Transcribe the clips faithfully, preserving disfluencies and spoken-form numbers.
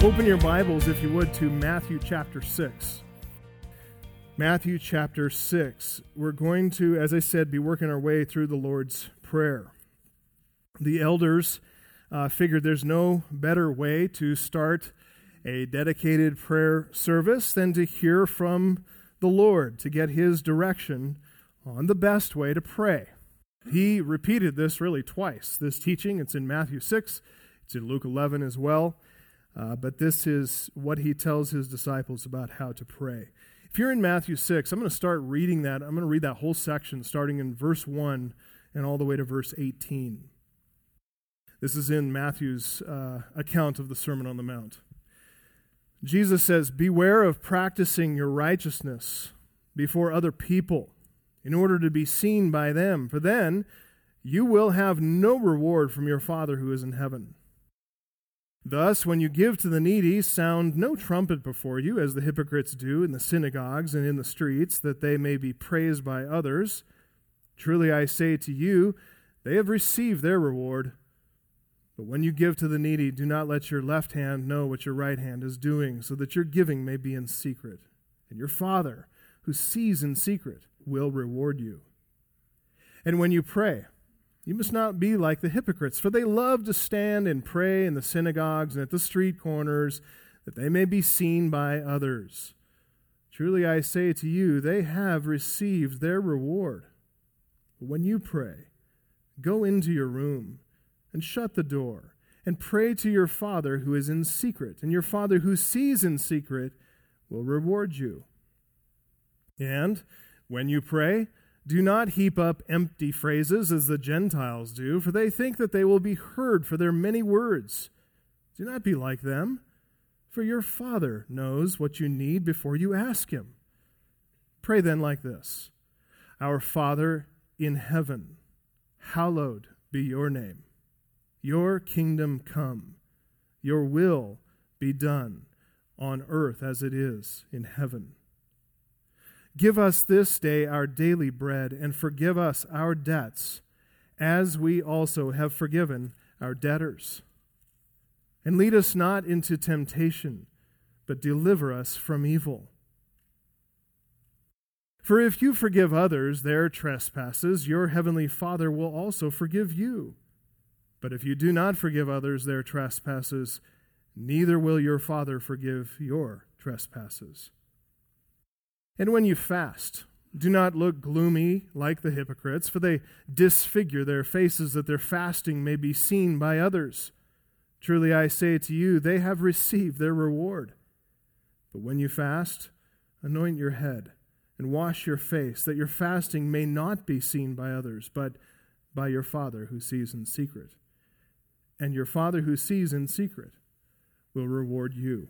Open your Bibles, if you would, to Matthew chapter six. Matthew chapter six. We're going to, as I said, be working our way through the Lord's Prayer. The elders uh, figured there's no better way to start a dedicated prayer service than to hear from the Lord, to get His direction on the best way to pray. He repeated this really twice, this teaching. It's in Matthew six, it's in Luke eleven as well. Uh, but this is what He tells His disciples about how to pray. If you're in Matthew six, I'm going to start reading that. I'm going to read that whole section starting in verse one and all the way to verse eighteen. This is in Matthew's uh, account of the Sermon on the Mount. Jesus says, "Beware of practicing your righteousness before other people in order to be seen by them, for then you will have no reward from your Father who is in heaven. Thus, when you give to the needy, sound no trumpet before you, as the hypocrites do in the synagogues and in the streets, that they may be praised by others. Truly I say to you, they have received their reward. But when you give to the needy, do not let your left hand know what your right hand is doing, so that your giving may be in secret. And your Father, who sees in secret, will reward you. And when you pray, you must not be like the hypocrites, for they love to stand and pray in the synagogues and at the street corners, that they may be seen by others. Truly I say to you, they have received their reward. But when you pray, go into your room and shut the door, and pray to your Father who is in secret, and your Father who sees in secret will reward you. And when you pray, do not heap up empty phrases as the Gentiles do, for they think that they will be heard for their many words. Do not be like them, for your Father knows what you need before you ask Him. Pray then like this: Our Father in heaven, hallowed be your name. Your kingdom come. Your will be done on earth as it is in heaven. Give us this day our daily bread, and forgive us our debts, as we also have forgiven our debtors. And lead us not into temptation, but deliver us from evil. For if you forgive others their trespasses, your heavenly Father will also forgive you. But if you do not forgive others their trespasses, neither will your Father forgive your trespasses. And when you fast, do not look gloomy like the hypocrites, for they disfigure their faces that their fasting may be seen by others. Truly I say to you, they have received their reward. But when you fast, anoint your head and wash your face, that your fasting may not be seen by others, but by your Father who sees in secret. And your Father who sees in secret will reward you."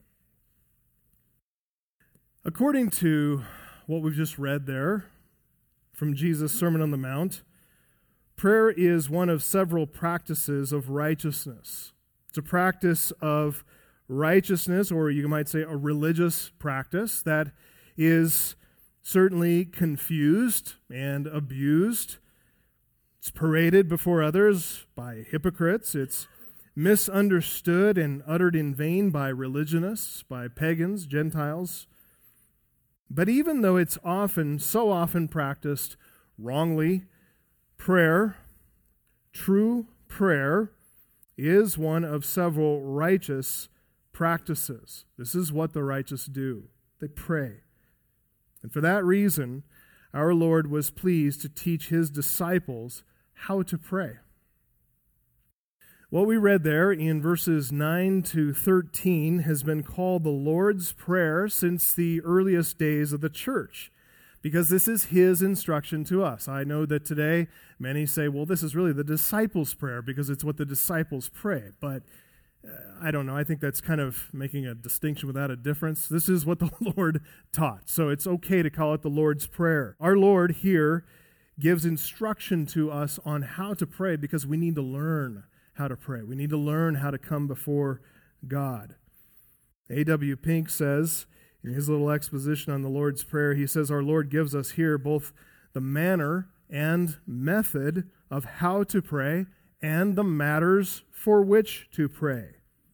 According to what we've just read there from Jesus' Sermon on the Mount, prayer is one of several practices of righteousness. It's a practice of righteousness, or you might say a religious practice, that is certainly confused and abused. It's paraded before others by hypocrites. It's misunderstood and uttered in vain by religionists, by pagans, Gentiles. But even though it's often, so often practiced wrongly, prayer, true prayer, is one of several righteous practices. This is what the righteous do. They pray. And for that reason, our Lord was pleased to teach His disciples how to pray. What we read there in verses nine to thirteen has been called the Lord's Prayer since the earliest days of the church, because this is His instruction to us. I know that today many say, well, this is really the disciples' prayer because it's what the disciples pray. But uh, I don't know. I think that's kind of making a distinction without a difference. This is what the Lord taught, so it's okay to call it the Lord's Prayer. Our Lord here gives instruction to us on how to pray because we need to learn how to pray. We need to learn how to come before God. A W Pink says, in his little exposition on the Lord's Prayer, he says, our Lord gives us here both the manner and method of how to pray and the matters for which to pray.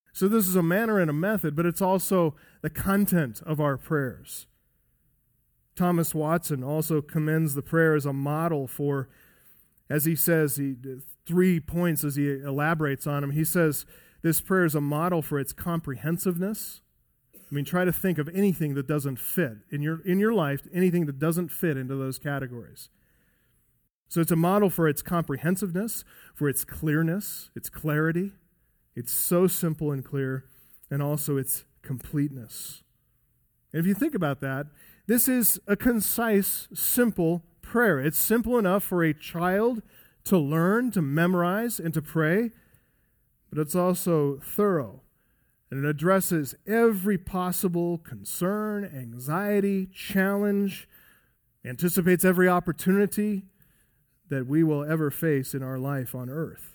So this is a manner and a method, but it's also the content of our prayers. Thomas Watson also commends the prayer as a model for, as he says, he, three points as he elaborates on them. He says this prayer is a model for its comprehensiveness. I mean, try to think of anything that doesn't fit in your in your life, anything that doesn't fit into those categories. So it's a model for its comprehensiveness, for its clearness, its clarity. It's so simple and clear, and also its completeness. And if you think about that, this is a concise, simple prayer. It's simple enough for a child to learn, to memorize, and to pray, but it's also thorough. And it addresses every possible concern, anxiety, challenge, anticipates every opportunity that we will ever face in our life on earth.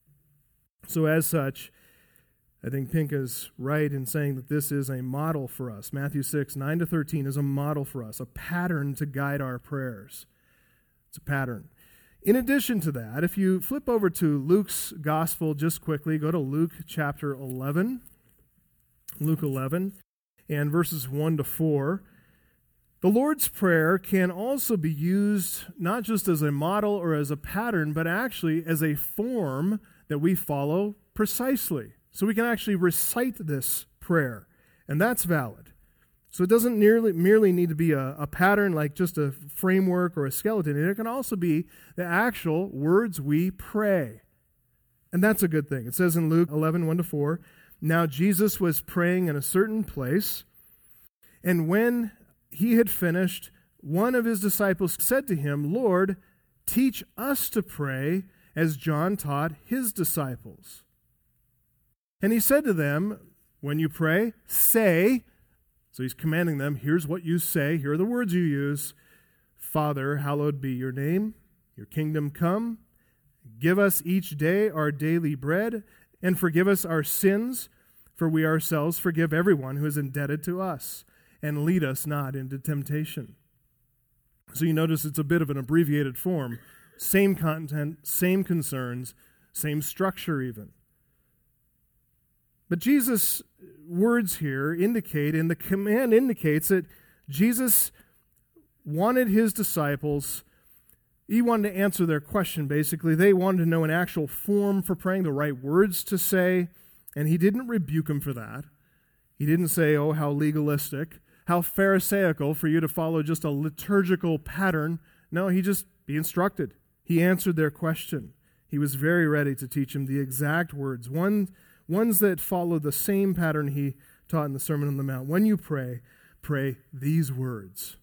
So as such, I think Pink is right in saying that this is a model for us. Matthew six, nine to thirteen is a model for us, a pattern to guide our prayers. It's a pattern. In addition to that, if you flip over to Luke's gospel just quickly, go to Luke chapter eleven. Luke eleven, and verses one to four. The Lord's Prayer can also be used not just as a model or as a pattern, but actually as a form that we follow precisely. So we can actually recite this prayer, and that's valid. So it doesn't nearly, merely need to be a, a pattern like just a framework or a skeleton. It can also be the actual words we pray. And that's a good thing. It says in Luke eleven, one to four, "Now Jesus was praying in a certain place, and when he had finished, one of his disciples said to him, 'Lord, teach us to pray as John taught his disciples.' And he said to them, 'When you pray, say,'" so he's commanding them, here's what you say, here are the words you use, "Father, hallowed be your name, your kingdom come. Give us each day our daily bread, and forgive us our sins, for we ourselves forgive everyone who is indebted to us. And lead us not into temptation." So you notice it's a bit of an abbreviated form. Same content, same concerns, same structure even. But Jesus' words here indicate, and the command indicates that Jesus wanted his disciples, he wanted to answer their question basically. They wanted to know an actual form for praying, the right words to say, and he didn't rebuke them for that. He didn't say, oh, how legalistic, how pharisaical for you to follow just a liturgical pattern. No, he just, he instructed. He answered their question. He was very ready to teach them the exact words, one, ones that follow the same pattern he taught in the Sermon on the Mount. When you pray, pray these words.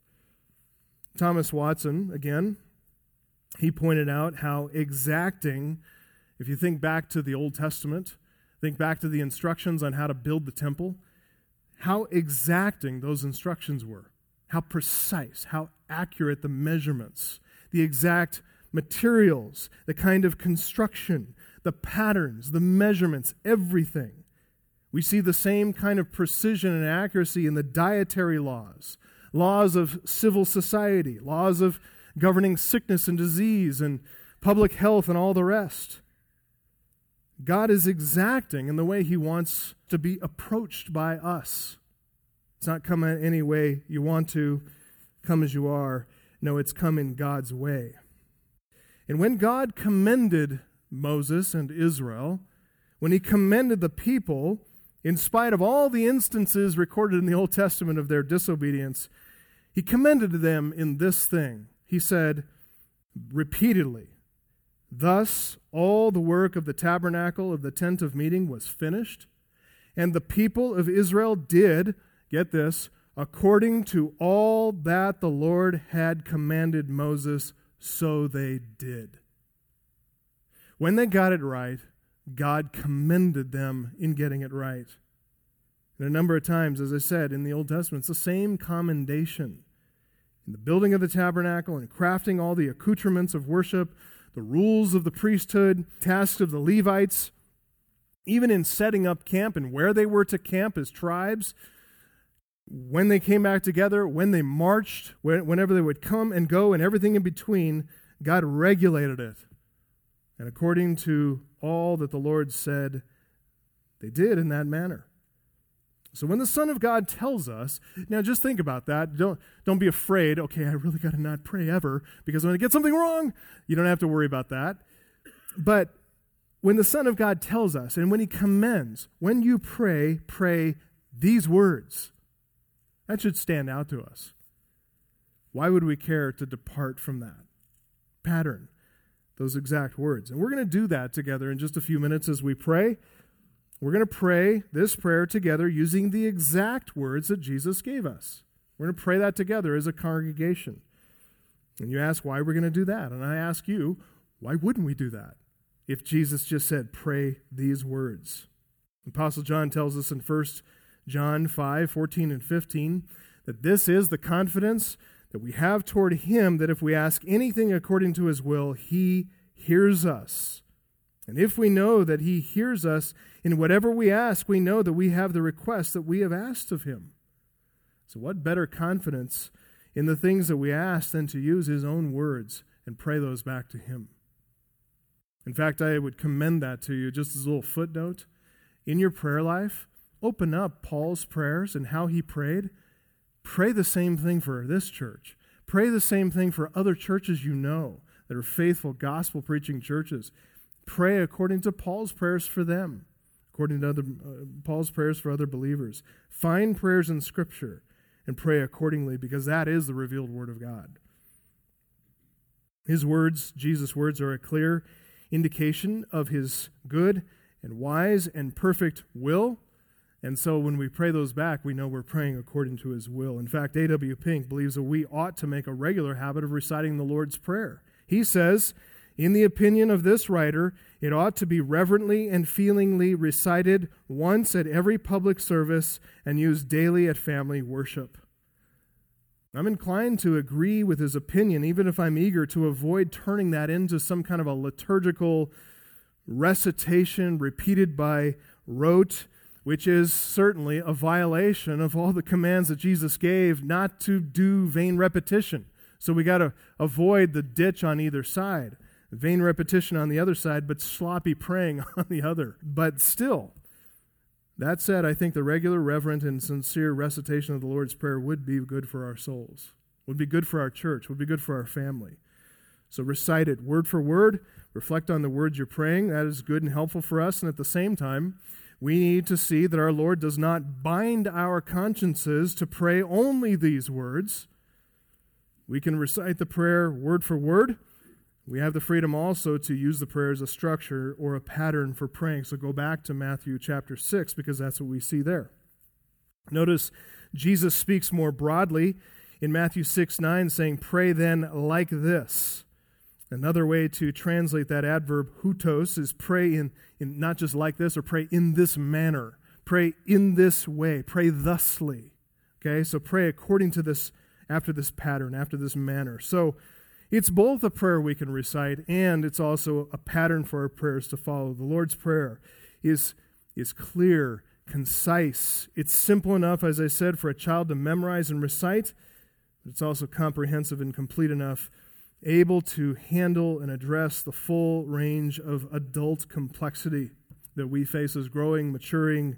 Thomas Watson, again, he pointed out how exacting, if you think back to the Old Testament, think back to the instructions on how to build the temple, how exacting those instructions were, how precise, how accurate the measurements, the exact materials, the kind of construction, the patterns, the measurements, everything. We see the same kind of precision and accuracy in the dietary laws, laws of civil society, laws of governing sickness and disease and public health and all the rest. God is exacting in the way he wants to be approached by us. It's not come in any way you want to, come as you are. No, it's come in God's way. And when God commended Moses and Israel, when he commended the people, in spite of all the instances recorded in the Old Testament of their disobedience, he commended them in this thing. He said repeatedly, "Thus all the work of the tabernacle of the tent of meeting was finished, and the people of Israel did," get this, "according to all that the Lord had commanded Moses, so they did." When they got it right, God commended them in getting it right. And a number of times, as I said, in the Old Testament, it's the same commendation. In the building of the tabernacle and crafting all the accoutrements of worship, the rules of the priesthood, tasks of the Levites, even in setting up camp and where they were to camp as tribes, when they came back together, when they marched, whenever they would come and go and everything in between, God regulated it. And according to all that the Lord said, They did in that manner. So when the Son of God tells us, now just think about that. Don't, don't be afraid, okay, I really got to not pray ever, because when I get something wrong, you don't have to worry about that. But when the Son of God tells us, and when he commends, when you pray, pray these words, that should stand out to us. Why would we care to depart from that pattern, those exact words? And we're going to do that together in just a few minutes as we pray. We're going to pray this prayer together using the exact words that Jesus gave us. We're going to pray that together as a congregation. And you ask why we're going to do that. And I ask you, why wouldn't we do that if Jesus just said, pray these words? Apostle John tells us in First John five, fourteen and fifteen, that this is the confidence that we have toward him, that if we ask anything according to his will, he hears us. And if we know that he hears us in whatever we ask, we know that we have the request that we have asked of him. So what better confidence in the things that we ask than to use his own words and pray those back to him? In fact, I would commend that to you just as a little footnote. In your prayer life, open up Paul's prayers and how he prayed. Pray the same thing for this church. Pray the same thing for other churches you know that are faithful, gospel-preaching churches. Pray according to Paul's prayers for them, according to other, uh, Paul's prayers for other believers. Find prayers in Scripture and pray accordingly, because that is the revealed Word of God. His words, Jesus' words, are a clear indication of his good and wise and perfect will. And so when we pray those back, we know we're praying according to his will. In fact, A W Pink believes that we ought to make a regular habit of reciting the Lord's Prayer. He says, in the opinion of this writer, it ought to be reverently and feelingly recited once at every public service and used daily at family worship. I'm inclined to agree with his opinion, even if I'm eager to avoid turning that into some kind of a liturgical recitation repeated by rote, which is certainly a violation of all the commands that Jesus gave not to do vain repetition. So we got to avoid the ditch on either side. Vain repetition on the other side, but sloppy praying on the other. But still, that said, I think the regular, reverent, and sincere recitation of the Lord's Prayer would be good for our souls, would be good for our church, would be good for our family. So recite it word for word. Reflect on the words you're praying. That is good and helpful for us. And at the same time, we need to see that our Lord does not bind our consciences to pray only these words. We can recite the prayer word for word. We have the freedom also to use the prayer as a structure or a pattern for praying. So go back to Matthew chapter six, because that's what we see there. Notice Jesus speaks more broadly in Matthew six nine, saying, pray then like this. Another way to translate that adverb hutos is pray in, in not just like this, or pray in this manner. Pray in this way. Pray thusly. Okay, so pray according to this, after this pattern, after this manner. So it's both a prayer we can recite, and it's also a pattern for our prayers to follow. The Lord's Prayer is, is clear, concise. It's simple enough, as I said, for a child to memorize and recite. But it's also comprehensive and complete enough, able to handle and address the full range of adult complexity that we face as growing, maturing,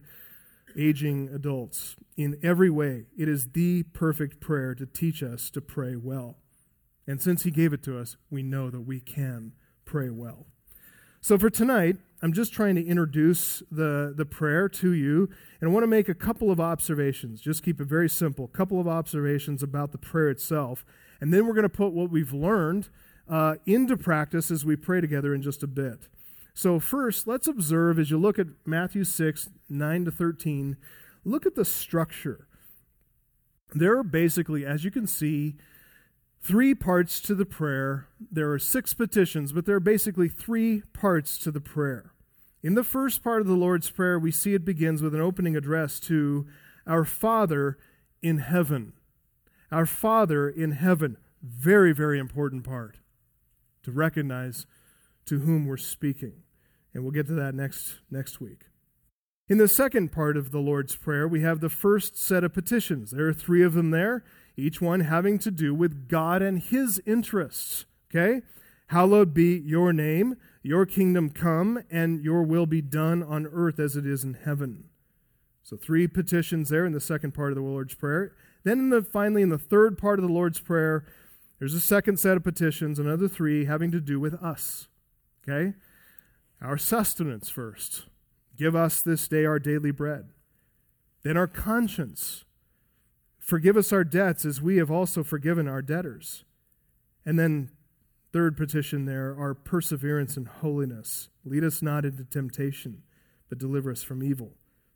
aging adults. In every way, it is the perfect prayer to teach us to pray well. And since he gave it to us, we know that we can pray well. So for tonight, I'm just trying to introduce the, the prayer to you, and I want to make a couple of observations. Just keep it very simple. A couple of observations about the prayer itself, and then we're going to put what we've learned uh, into practice as we pray together in just a bit. So first, let's observe, as you look at Matthew six, nine to thirteen, look at the structure. There are basically, as you can see, three parts to the prayer. There are six petitions, but there are basically three parts to the prayer. In the first part of the Lord's Prayer, we see it begins with an opening address to our Father in heaven. Our Father in heaven. Very, very important part to recognize to whom we're speaking. And we'll get to that next, next week. In the second part of the Lord's Prayer, we have the first set of petitions. There are three of them there, each one having to do with God and his interests. Okay? Hallowed be your name, your kingdom come, and your will be done on earth as it is in heaven. So three petitions there in the second part of the Lord's Prayer. Then in the, finally in the third part of the Lord's Prayer, there's a second set of petitions, another three having to do with us. Okay? Our sustenance first. Give us this day our daily bread. Then our conscience. Forgive us our debts as we have also forgiven our debtors. And then third petition there, our perseverance in holiness. Lead us not into temptation, but deliver us from evil.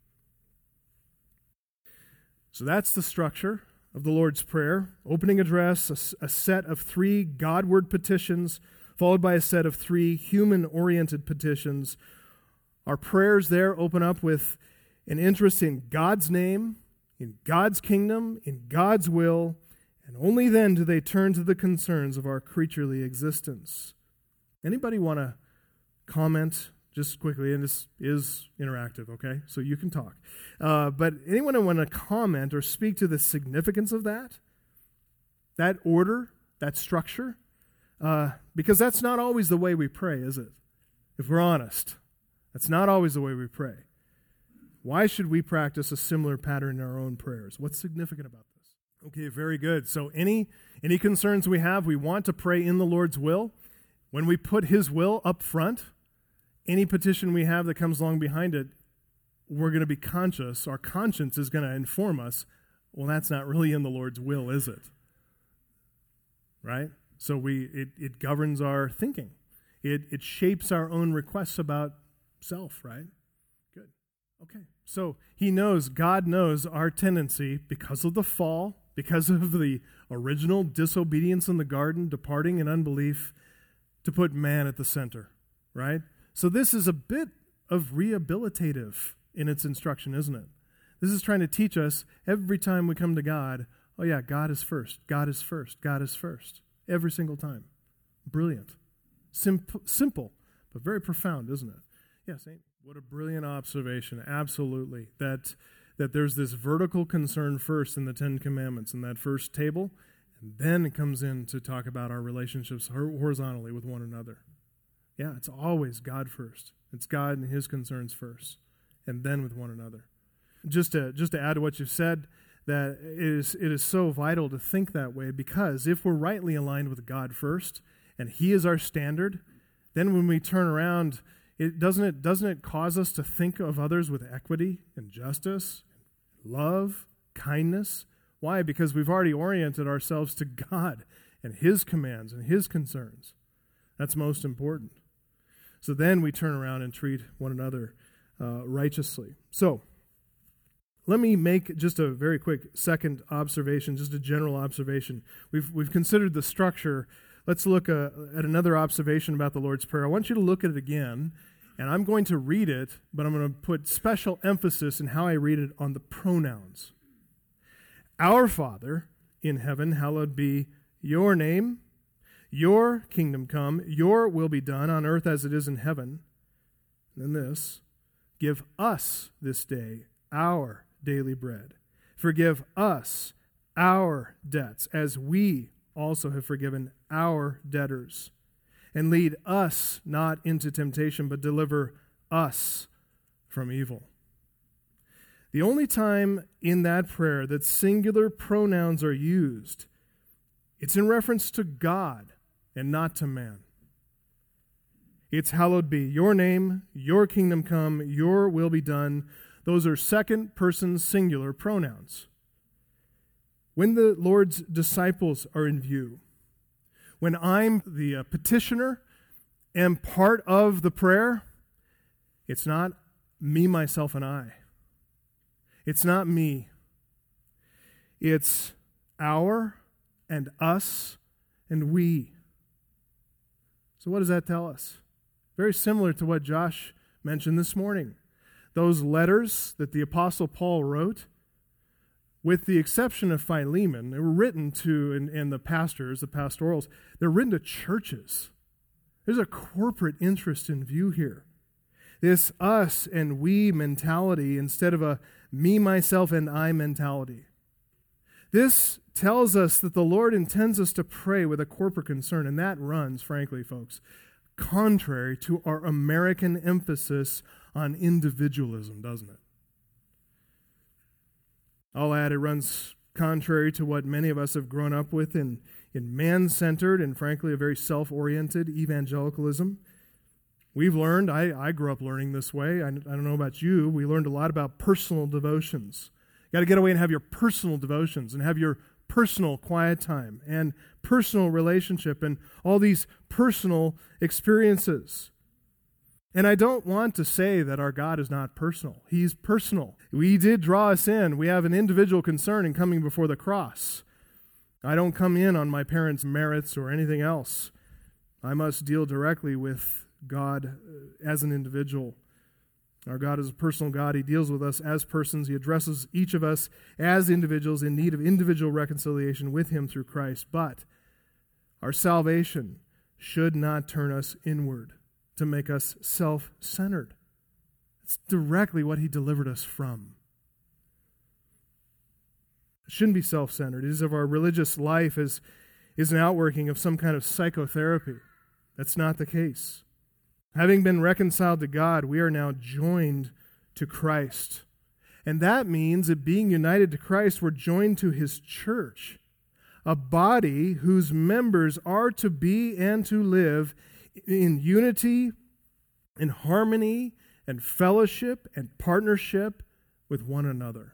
So that's the structure of the Lord's Prayer. Opening address, a, a set of three Godward petitions, followed by a set of three human-oriented petitions. Our prayers there open up with an interest in God's name, in God's kingdom, in God's will, and only then do they turn to the concerns of our creaturely existence. Anybody want to comment just quickly? And this is interactive, okay? So you can talk. Uh, but anyone want to comment or speak to the significance of that? That order, that structure? Uh, because that's not always the way we pray, is it? If we're honest. That's not always the way we pray. Why should we practice a similar pattern in our own prayers? What's significant about this? Okay, very good. So any any concerns we have, we want to pray in the Lord's will. When we put His will up front, any petition we have that comes along behind it, we're going to be conscious. Our conscience is going to inform us, well, that's not really in the Lord's will, is it? Right? So we it, it governs our thinking. It it shapes our own requests about self, right? Good. Okay. So He knows, God knows our tendency because of the fall, because of the original disobedience in the garden, departing in unbelief, to put man at the center, right? So this is a bit of rehabilitative in its instruction, isn't it? This is trying to teach us every time we come to God, oh yeah, God is first, God is first, God is first, every single time. Brilliant. Simple, simple, but very profound, isn't it? Yes, Amy. What a brilliant observation. Absolutely. That that there's this vertical concern first in the Ten Commandments in that first table, and then it comes in to talk about our relationships horizontally with one another. Yeah, it's always God first. It's God and His concerns first, and then with one another. Just to just to add to what you said, that it is it is so vital to think that way, because if we're rightly aligned with God first, and He is our standard, then when we turn around, It doesn't it doesn't it cause us to think of others with equity and justice, love, kindness? Why? Because we've already oriented ourselves to God and His commands and His concerns. That's most important. So then we turn around and treat one another uh, righteously. So let me make just a very quick second observation, just a general observation. We've we've considered the structure. Let's look uh, at another observation about the Lord's Prayer. I want you to look at it again, and I'm going to read it, but I'm going to put special emphasis in how I read it on the pronouns. Our Father in heaven, hallowed be your name. Your kingdom come. Your will be done on earth as it is in heaven. And then this, give us this day our daily bread. Forgive us our debts as we also have forgiven our debtors. And lead us not into temptation, but deliver us from evil. The only time in that prayer that singular pronouns are used, it's in reference to God and not to man. It's hallowed be your name, your kingdom come, your will be done. Those are second person singular pronouns. When the Lord's disciples are in view, when I'm the uh, petitioner and part of the prayer, it's not me, myself, and I. It's not me. It's our and us and we. So what does that tell us? Very similar to what Josh mentioned this morning. Those letters that the Apostle Paul wrote, with the exception of Philemon, they were written to, and, and the pastors, the pastorals, they're written to churches. There's a corporate interest in view here. This us and we mentality instead of a me, myself, and I mentality. This tells us that the Lord intends us to pray with a corporate concern, and that runs, frankly, folks, contrary to our American emphasis on individualism, doesn't it? I'll add, it runs contrary to what many of us have grown up with in, in man-centered and, frankly, a very self-oriented evangelicalism. We've learned, I, I grew up learning this way. I, I don't know about you. We learned a lot about personal devotions. You got to get away and have your personal devotions and have your personal quiet time and personal relationship and all these personal experiences. And I don't want to say that our God is not personal. He's personal. He did draw us in. We have an individual concern in coming before the cross. I don't come in on my parents' merits or anything else. I must deal directly with God as an individual. Our God is a personal God. He deals with us as persons. He addresses each of us as individuals in need of individual reconciliation with Him through Christ. But our salvation should not turn us inward to make us self-centered. It's directly what He delivered us from. It shouldn't be self-centered. It is of our religious life as is an outworking of some kind of psychotherapy. That's not the case. Having been reconciled to God, we are now joined to Christ. And that means that being united to Christ, we're joined to His church, a body whose members are to be and to live in unity, in harmony, and fellowship, and partnership with one another.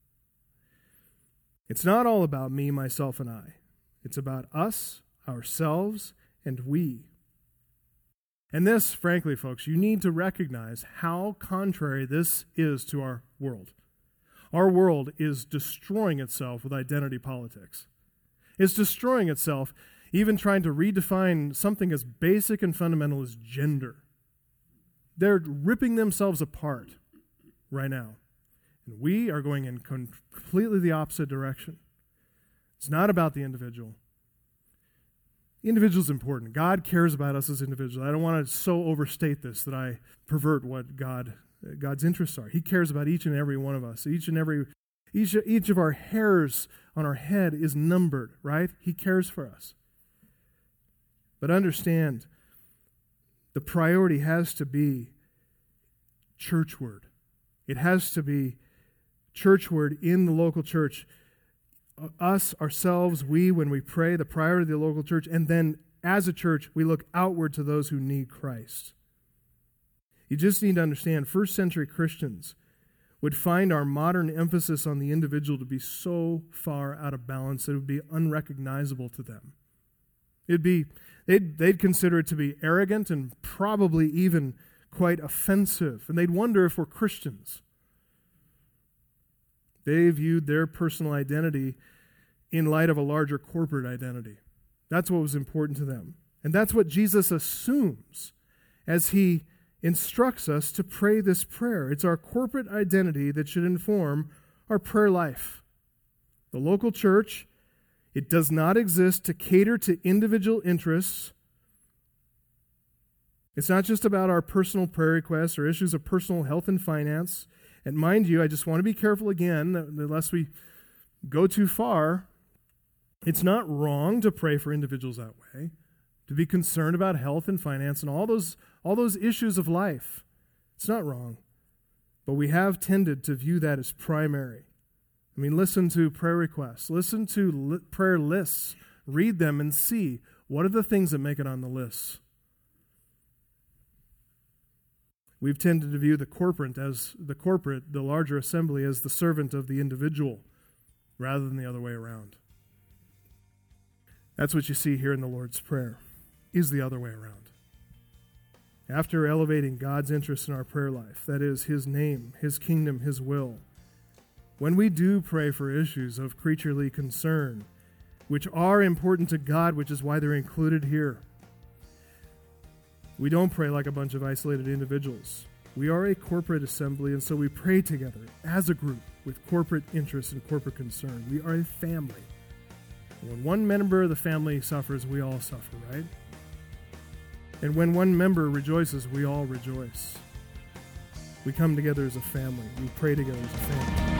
It's not all about me, myself, and I. It's about us, ourselves, and we. And this, frankly, folks, you need to recognize how contrary this is to our world. Our world is destroying itself with identity politics. It's destroying itself, even trying to redefine something as basic and fundamental as gender. They're ripping themselves apart right now. And we are going in completely the opposite direction. It's not about the individual. Individual is important. God cares about us as individuals. I don't want to so overstate this that I pervert what God God's interests are. He cares about each and every one of us. Each and every each each of our hairs on our head is numbered, right? He cares for us. But understand, the priority has to be churchward. It has to be churchward in the local church. Us, ourselves, we, when we pray, the priority of the local church, and then as a church, we look outward to those who need Christ. You just need to understand, first century Christians would find our modern emphasis on the individual to be so far out of balance that it would be unrecognizable to them. It'd be, they'd, they'd consider it to be arrogant and probably even quite offensive, and they'd wonder if we're Christians. They viewed their personal identity in light of a larger corporate identity. That's what was important to them. And that's what Jesus assumes as He instructs us to pray this prayer. It's our corporate identity that should inform our prayer life. The local church, it does not exist to cater to individual interests. It's not just about our personal prayer requests or issues of personal health and finance. And mind you, I just want to be careful again, unless we go too far. It's not wrong to pray for individuals that way, to be concerned about health and finance and all those, all those issues of life. It's not wrong. But we have tended to view that as primary. I mean, listen to prayer requests. Listen to li- prayer lists. Read them and see what are the things that make it on the lists. We've tended to view the corporate as the corporate, the larger assembly, as the servant of the individual, rather than the other way around. That's what you see here in the Lord's Prayer, is the other way around. After elevating God's interest in our prayer life, that is, His name, His kingdom, His will, when we do pray for issues of creaturely concern, which are important to God, which is why they're included here, we don't pray like a bunch of isolated individuals. We are a corporate assembly, and so we pray together as a group with corporate interest and corporate concern. We are a family. When one member of the family suffers, we all suffer, right? And when one member rejoices, we all rejoice. We come together as a family. We pray together as a family.